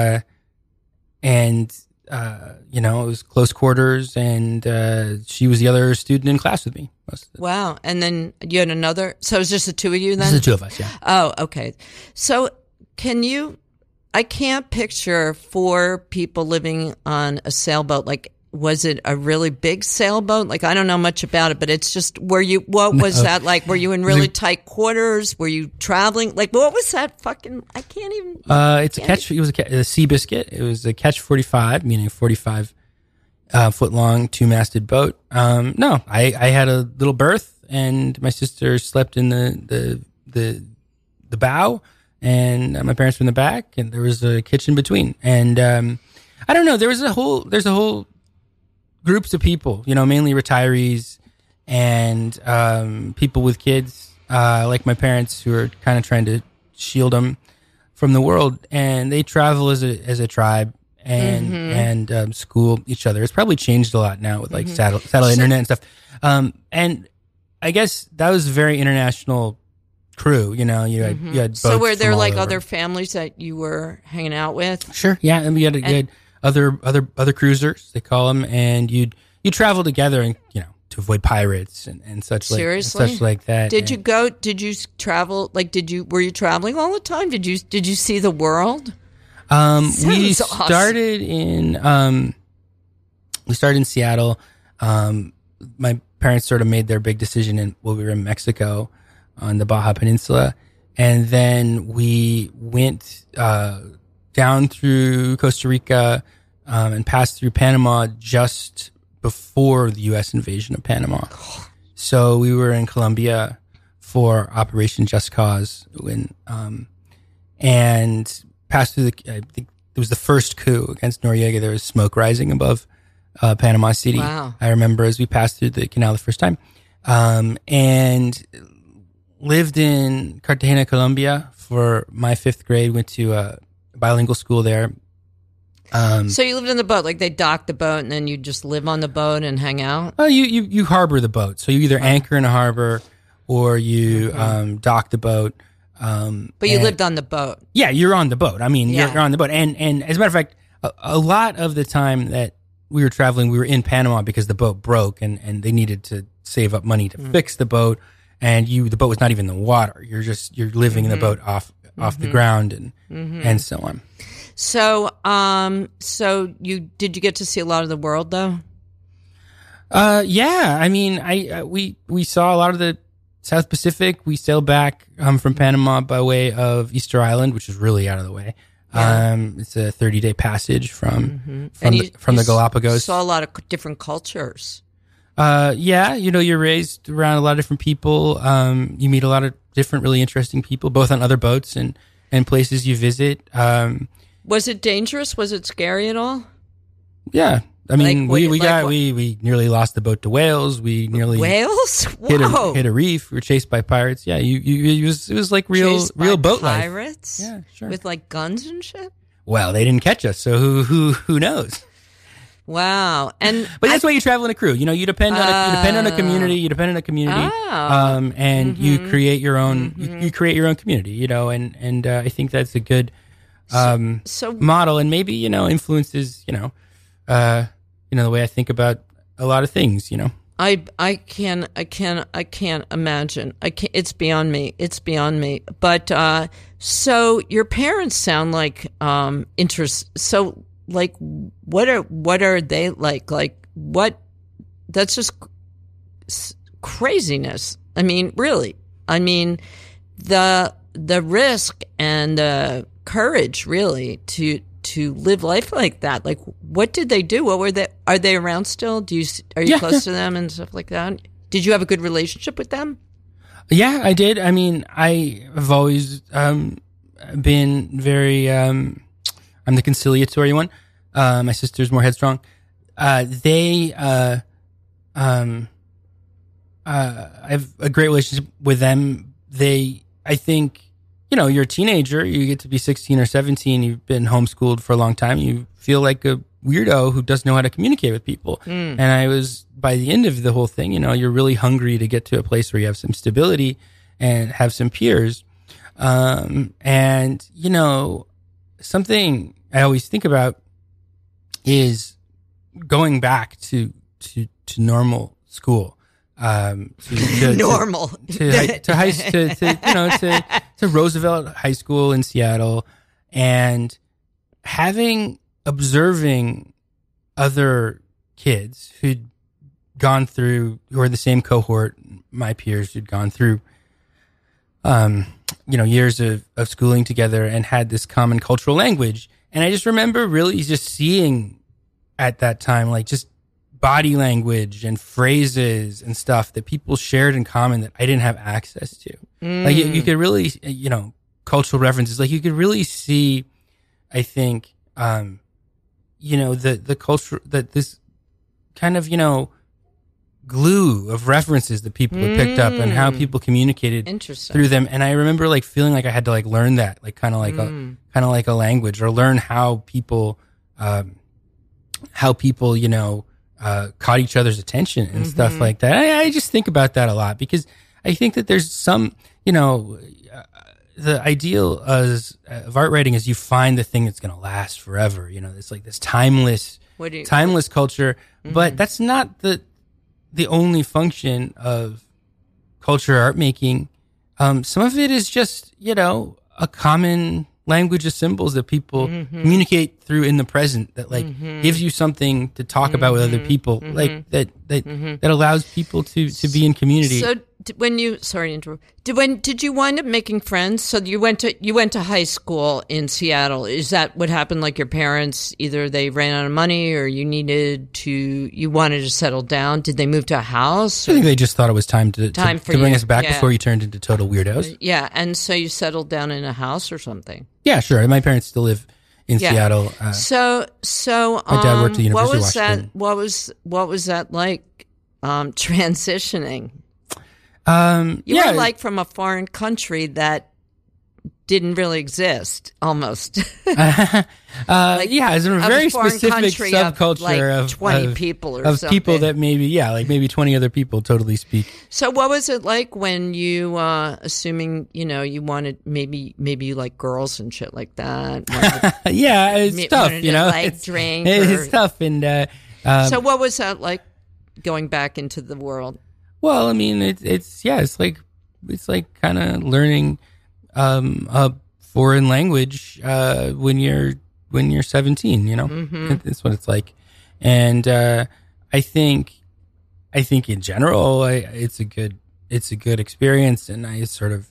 it was close quarters, and she was the other student in class with me. Wow. And then you had another, so it was just the 2 of you then? Just the 2 of us, yeah. Oh, okay. So I can't picture 4 people living on a sailboat. Was it a really big sailboat? I don't know much about it, but it's just, what was that like? Were you in really tight quarters? Were you traveling? What was that fucking, I can't even. It was a Seabiscuit. It was a Catch 45, meaning 45 foot long, 2-masted boat. No, I had a little berth, and my sister slept in the bow, and my parents were in the back, and there was a kitchen between. And, I don't know, there's a whole groups of people, mainly retirees and people with kids, like my parents, who are kind of trying to shield them from the world, and they travel as a tribe and school each other. It's probably changed a lot now with satellite internet and stuff. And I guess that was a very international crew. You had boats. So were there over. other families that you were hanging out with? Sure, yeah, and we had other cruisers, they call them, and you travel together, and to avoid pirates and such. Seriously? Such like that. Did you travel? Were you traveling all the time? Did you see the world? We started in Seattle. My parents sort of made their big decision we were in Mexico on the Baja Peninsula, and then we went down through Costa Rica and passed through Panama just before the U.S. invasion of Panama. So we were in Colombia for Operation Just Cause, and passed through I think it was the first coup against Noriega. There was smoke rising above Panama City. Wow. I remember as we passed through the canal the first time, and lived in Cartagena, Colombia for my 5th grade. Went to a bilingual school there. So you lived in the boat, like they docked the boat, and then you just live on the boat and hang out? Oh, you harbor the boat. So you either anchor in a harbor or you dock the boat. But you lived on the boat. Yeah, you're on the boat. I mean, Yeah. you're on the boat. And as a matter of fact, a lot of the time that we were traveling, we were in Panama because the boat broke and they needed to save up money to fix the boat. And the boat was not even in the water. You're living in the boat off the ground and so on. So, did you get to see a lot of the world though? Yeah. I mean, we saw a lot of the South Pacific. We sailed back from Panama by way of Easter Island, which is really out of the way. Yeah. It's a 30-day passage from You the Galapagos. Saw a lot of different cultures. Yeah, you're raised around a lot of different people. You meet a lot of different, really interesting people, both on other boats and places you visit. Was it dangerous? Was it scary at all? Yeah. I mean, Like, we nearly lost the boat to whales. We nearly whales? hit Whoa. a reef. We were chased by pirates. Yeah, it was like real Chased by boat life. pirates? Yeah, sure. With like guns and shit? Well, they didn't catch us, so who knows? Wow. And But that's why you travel in a crew. You depend on a community. You depend on a community, Oh. and you create your own. You create your own community. And I think that's a good so model, and maybe influences the way I think about a lot of things. I can't imagine. It's beyond me. It's beyond me. But so your parents sound like so like what are they like? Like what? That's just craziness. I mean, really. I mean, the risk and the courage, really, to live life like that. Like, what did they do? What were they? Are they around still? Are you close to them and stuff like that? Did you have a good relationship with them? Yeah, I did. I mean, I have always been very. I'm the conciliatory one. My sister's more headstrong. I have a great relationship with them. I think, you're a teenager. You get to be 16 or 17. You've been homeschooled for a long time. You feel like a weirdo who doesn't know how to communicate with people. And I was, by the end of the whole thing, you're really hungry to get to a place where you have some stability and have some peers. And, something I always think about is going back to normal school. Normal to Roosevelt High School in Seattle, and observing other kids who were the same cohort, my peers who'd gone through, years of schooling together and had this common cultural language. And I just remember really just seeing at that time, like just body language and phrases and stuff that people shared in common that I didn't have access to. Like you could really, cultural references, like you could really see, I think, the culture, that this kind of, glue of references that people had picked up and how people communicated through them. And I remember like feeling like I had to like learn that, like kind of like a language, or learn how people, caught each other's attention and stuff like that. I just think about that a lot, because I think that there's some, the ideal of art writing is you find the thing that's going to last forever. It's like this timeless culture, but that's not the only function of culture art making. Some of it is just, a common language of symbols that people communicate through in the present, that like gives you something to talk about with other people, like that allows people to be in community. So when you sorry to interrupt. Did you wind up making friends? So you went to high school in Seattle. Is that what happened? Like your parents, either they ran out of money or you wanted to settle down. Did they move to a house? I think they just thought it was time to bring us back yeah. before you turned into total weirdos. Yeah, and so you settled down in a house or something. Yeah, sure. My parents still live in Seattle. So my dad worked at the University of Washington. What was that like? Transitioning. You were like from a foreign country that didn't really exist, almost. It's a very specific subculture of 20 people or of something. People that maybe 20 other people totally speak. So what was it like when you, assuming, you wanted, maybe you like girls and shit like that? Yeah, it's tough, drink. It's tough. And so what was that like going back into the world? Well, I mean, it's like kind of learning a foreign language when you're 17. Mm-hmm. It's what it's like, and I think in general, it's a good experience, and I sort of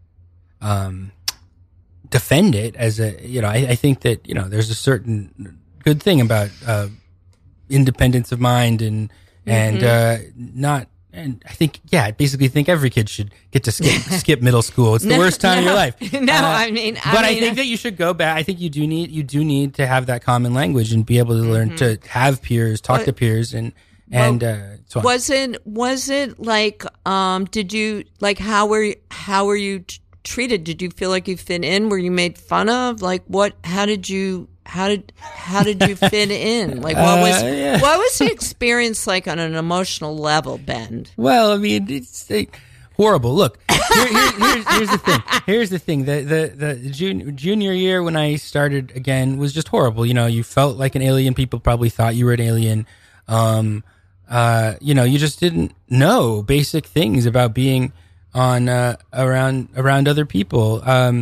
defend it as I think that there's a certain good thing about independence of mind and not. And I basically think every kid should get to skip middle school. It's the worst time of your life. I think that you should go back. I think you do need to have that common language and be able to learn to have peers, talk to peers, so on. Was it like did you like how were you treated? Did you feel like you fit in? Were you made fun of? Like how did you fit in? Like what was the experience like on an emotional level, Ben? Well, I mean, it's horrible. Look, here's the thing. The junior year when I started again was just horrible. You felt like an alien. People probably thought you were an alien. You just didn't know basic things about being on around other people.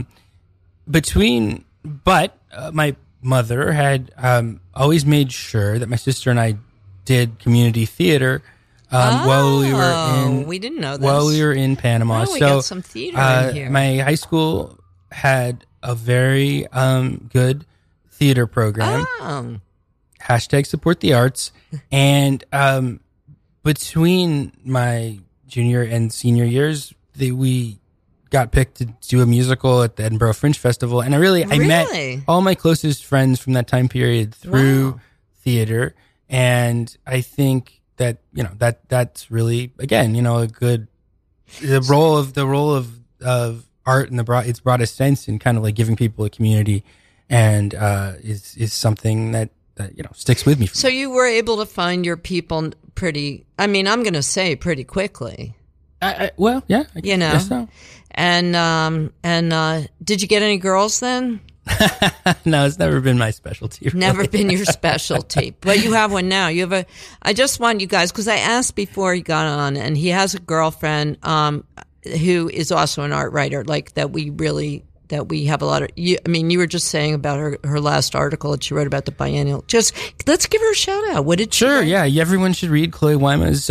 My mother had always made sure that my sister and I did community theater while we were in. We didn't know this. While we were in Panama. We got some theater in here. My high school had a very good theater program. Oh. #support the arts. And between my junior and senior years, we got picked to do a musical at the Edinburgh Fringe Festival, and I met all my closest friends from that time period through theater, and I think that that's really again a good the role of art in its broadest sense, and kind of like giving people a community, and is something that sticks with me. So you were able to find your people pretty. I mean, I'm going to say pretty quickly. I guess so. And did you get any girls then? No, it's never been my specialty. Really. Never been your specialty, but you have one now. I just want you guys, because I asked before he got on, and he has a girlfriend who is also an art writer, like that we have a lot of. You were just saying about her last article that she wrote about the biennial. Just let's give her a shout out. What did she write? Yeah, everyone should read Chloe Weima's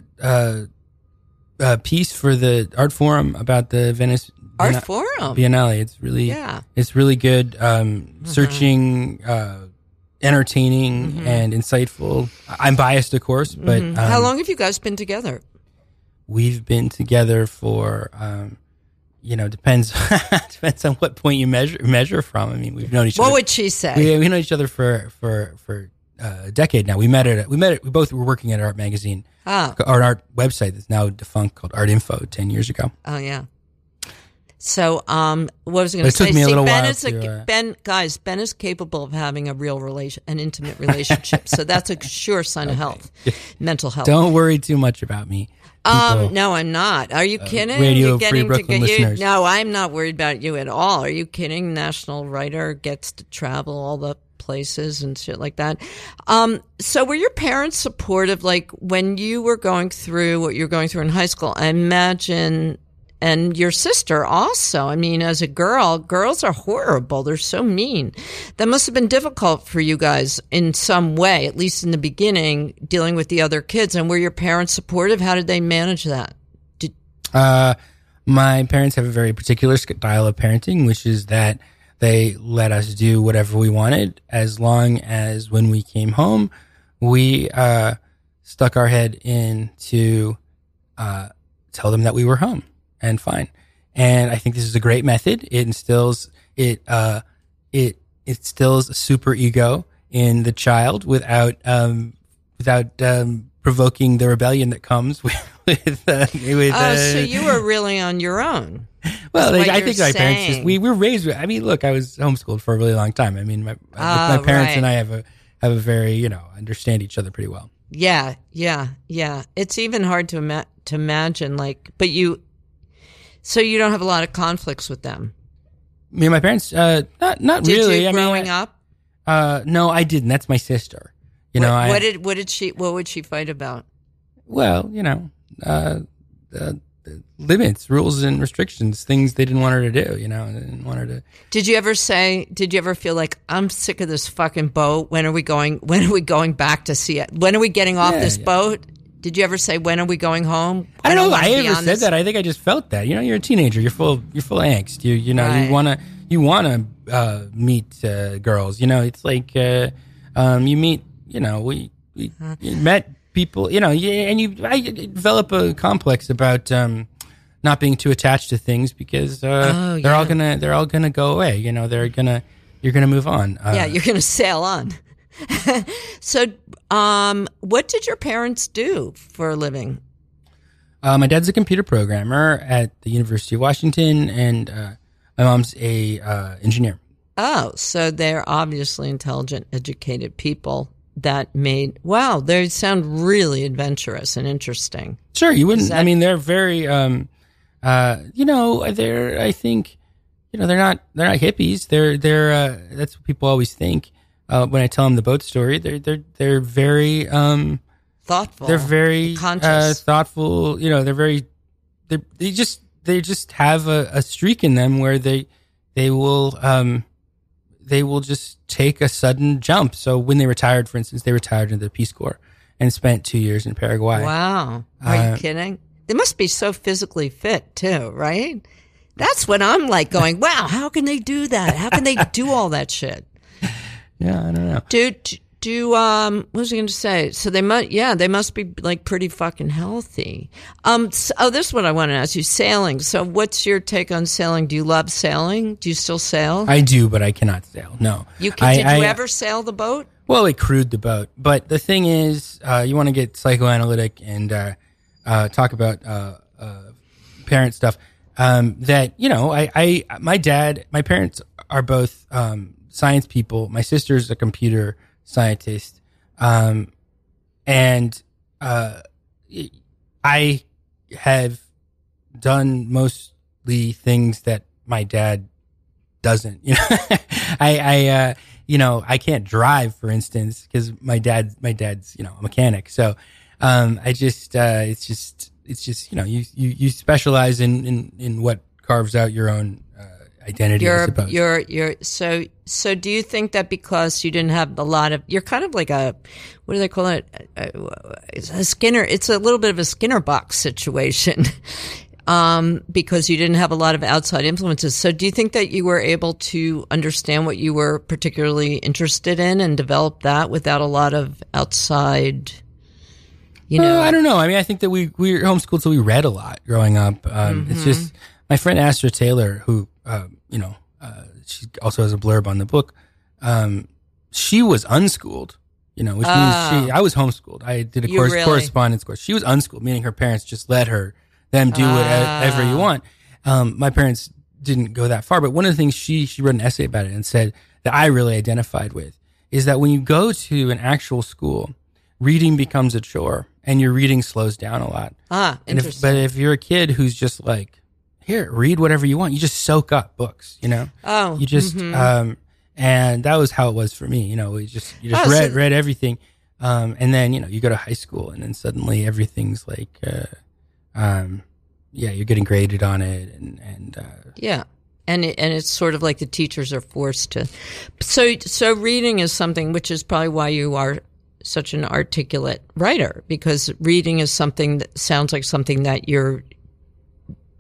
piece for the Art Forum about the Venice Art Forum Biennale. It's really good, searching, entertaining, and insightful. I'm biased, of course, but how long have you guys been together? We've been together for depends on what point you measure from. I mean, we've known each other. What would she say? We know each other for a decade now. We both were working at an art magazine, an art website that's now defunct, called Art Info, 10 years ago. Oh yeah. So, what was I going to say? It took me a little while Ben is capable of having an intimate relationship. So that's a sure sign of health, mental health. Don't worry too much about me. No, I'm not. Are you kidding? Radio Free Brooklyn listeners. No, I'm not worried about you at all. Are you kidding? National writer gets to travel all the places and shit like that. So were your parents supportive? Like when you were going through what you're going through in high school, I imagine, and your sister also. I mean, as a girl, girls are horrible. They're so mean. That must have been difficult for you guys in some way, at least in the beginning, dealing with the other kids. And were your parents supportive? How did they manage that? My parents have a very particular style of parenting, which is that they let us do whatever we wanted as long as when we came home, we stuck our head in to tell them that we were home and fine. And I think this is a great method. It instills a super ego in the child without provoking the rebellion that comes with. So you were really on your own. Well, I think my parents just we were raised with. I mean, look, I was homeschooled for a really long time. I mean, my parents and I have a very understand each other pretty well. Yeah. It's even hard to imagine, but so you don't have a lot of conflicts with them. Me and my parents, not really. Did you growing up? No, I didn't. That's my sister. What would she fight about? Well, limits, rules, and restrictions, things they didn't want her to do. They didn't want her to. Did you ever feel like, I'm sick of this fucking boat? When are we going back to see it? When are we getting off this boat? Did you ever say, when are we going home? I don't know if I ever said that. I think I just felt that. You're a teenager. You're full of angst. Right. You wanna meet girls. It's like you meet. We met people. I develop a complex about not being too attached to things because they're all gonna go away. You're gonna move on. You're gonna sail on. So, what did your parents do for a living? My dad's a computer programmer at the University of Washington, and my mom's a engineer. Oh, so they're obviously intelligent, educated people. They sound really adventurous and interesting. Sure, you wouldn't. I mean, they're very, I think, they're not hippies. They're that's what people always think. When I tell them the boat story, they're very thoughtful. They're very conscious, thoughtful. They just have a streak in them where they will just take a sudden jump. So when they retired, for instance, they retired into the Peace Corps and spent 2 years in Paraguay. Wow, are you kidding? They must be so physically fit too, right? That's what I'm like going, wow, how can they do that? How can they do all that shit? Yeah, I don't know. What was I going to say? So they must be like pretty fucking healthy. This is what I want to ask you. Sailing. So what's your take on sailing? Do you love sailing? Do you still sail? I do, but I cannot sail. No. Did you ever sail the boat? Well, I crewed the boat. But the thing is, you want to get psychoanalytic and talk about parent stuff. My parents are both science people. My sister's a computer scientist, and I have done mostly things that my dad doesn't. I can't drive, for instance, because my dad's a mechanic. So it's just you specialize in what carves out your own identity, I suppose. So do you think that because you didn't have a lot of, you're kind of like what do they call it? It's a Skinner. It's a little bit of a Skinner box situation, because you didn't have a lot of outside influences. So do you think that you were able to understand what you were particularly interested in and develop that without a lot of outside? I don't know. I mean, I think that we were homeschooled, so we read a lot growing up. It's just my friend Astra Taylor, who she also has a blurb on the book. She was unschooled, which means I was homeschooled. I did a correspondence course. She was unschooled, meaning her parents just let them do whatever you want. My parents didn't go that far, but one of the things she wrote an essay about it and said that I really identified with is that when you go to an actual school, reading becomes a chore and your reading slows down a lot. Interesting. But if you're a kid who's just like, here, read whatever you want, you just soak up books, you just, and that was how it was for me. You just read everything. And then, you go to high school and then suddenly everything's like, you're getting graded on it and it's sort of like the teachers are forced to. So reading is something, which is probably why you are such an articulate writer, because reading is something that sounds like something that you're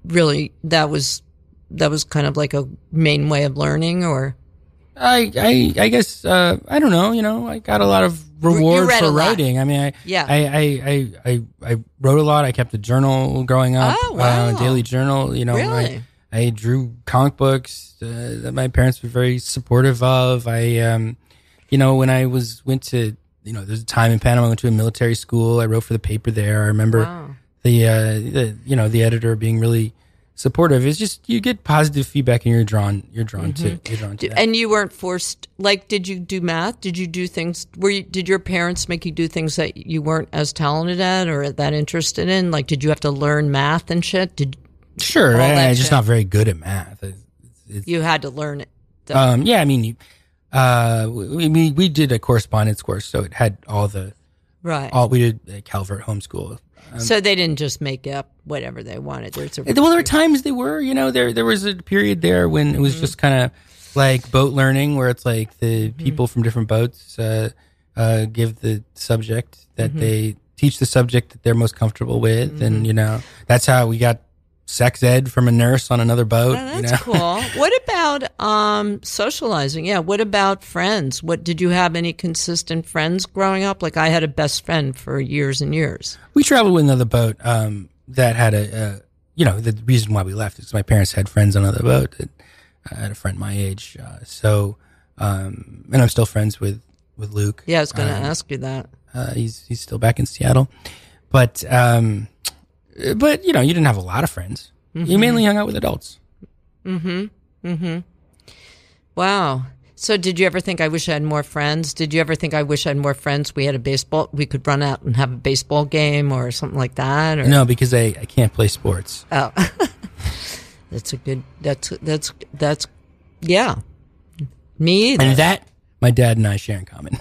really that was kind of like a main way of learning, or? I guess I don't know. I got a lot of reward for writing. I mean, I wrote a lot. I kept a journal growing up. Oh, wow. Daily journal. Really? I drew comic books that my parents were very supportive of. When I went to there's a time in Panama I went to a military school. I wrote for the paper there. I remember the editor being really supportive. It's just you get positive feedback and you're drawn to that. And you weren't forced. Like, did you do math? Did you do things? Did your parents make you do things that you weren't as talented at or that interested in? Like, did you have to learn math and shit? Sure, I'm just not very good at math. You had to learn it. Yeah, I mean, we did a correspondence course, so it had all the we did Calvert homeschool. So they didn't just make up whatever they wanted. There were times they were, there was a period there when it was just kind of like boat learning, where it's like the people from different boats give the subject that they teach the subject that they're most comfortable with, and that's how we got sex ed from a nurse on another boat. Oh, that's cool. What about socializing? Yeah. What about friends? Did you have any consistent friends growing up? Like, I had a best friend for years and years. We traveled with another boat that had the reason why we left is my parents had friends on another boat. I had a friend my age, and I'm still friends with Luke. Yeah, I was going to ask you that. He's still back in Seattle, but you didn't have a lot of friends. You mainly hung out with adults. Wow. So did you ever think, I wish I had more friends? Did you ever think, I wish I had more friends? We could run out and have a baseball game or something like that? Or? No, because I can't play sports. Oh, that's yeah. Me either. And that, my dad and I share in common.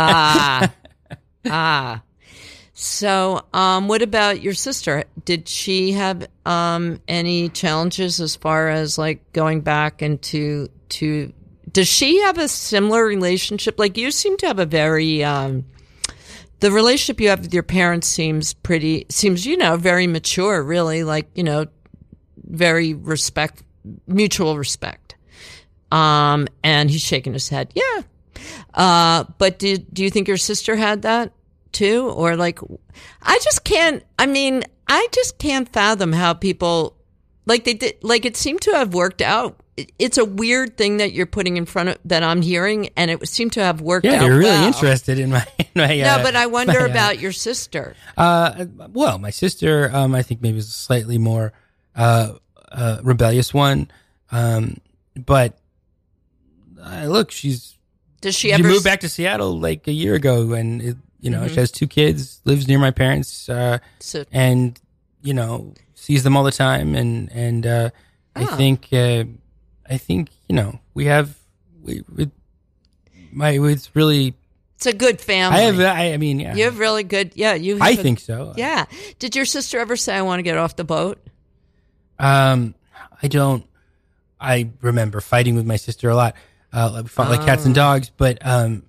So, what about your sister? Did she have any challenges as far as like going back into does she have a similar relationship? Like, you seem to have a very the relationship you have with your parents seems very mature, really, like, very mutual respect. And he's shaking his head. Yeah. But do you think your sister had that too? Or like, I just can't fathom how people, like, they did, like, it seemed to have worked out. It's a weird thing that you're putting in front of, that I'm hearing, and it seemed to have worked out. Yeah, you're really interested in my no, but I wonder about your sister. Well, my sister, I think maybe is a slightly more rebellious one. But look, does she ever moved back to Seattle like a year ago, and she has 2 kids, lives near my parents, and sees them all the time, and I think it's really, it's a good family. Yeah. You have really good, yeah. I think so. Yeah. Did your sister ever say, I want to get off the boat? I don't. I remember fighting with my sister a lot. We fought like cats and dogs, but I'm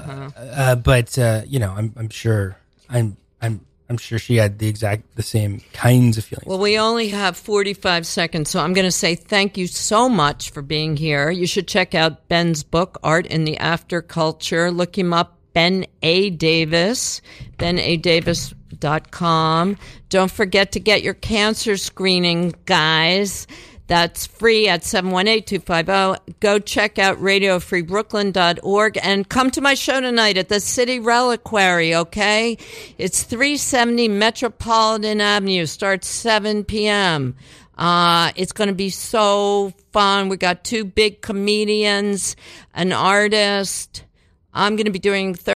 sure I'm sure she had the same kinds of feelings. Well, we only have 45 seconds, so I'm going to say thank you so much for being here. You should check out Ben's book, Art in the Afterculture. Look him up, Ben A. Davis, benadavis.com. Don't forget to get your cancer screening, guys. That's free at 718-250. Go check out radiofreebrooklyn.org and come to my show tonight at the City Reliquary, okay? It's 370 Metropolitan Avenue. Starts 7 p.m. It's going to be so fun. We got 2 big comedians, an artist. I'm going to be doing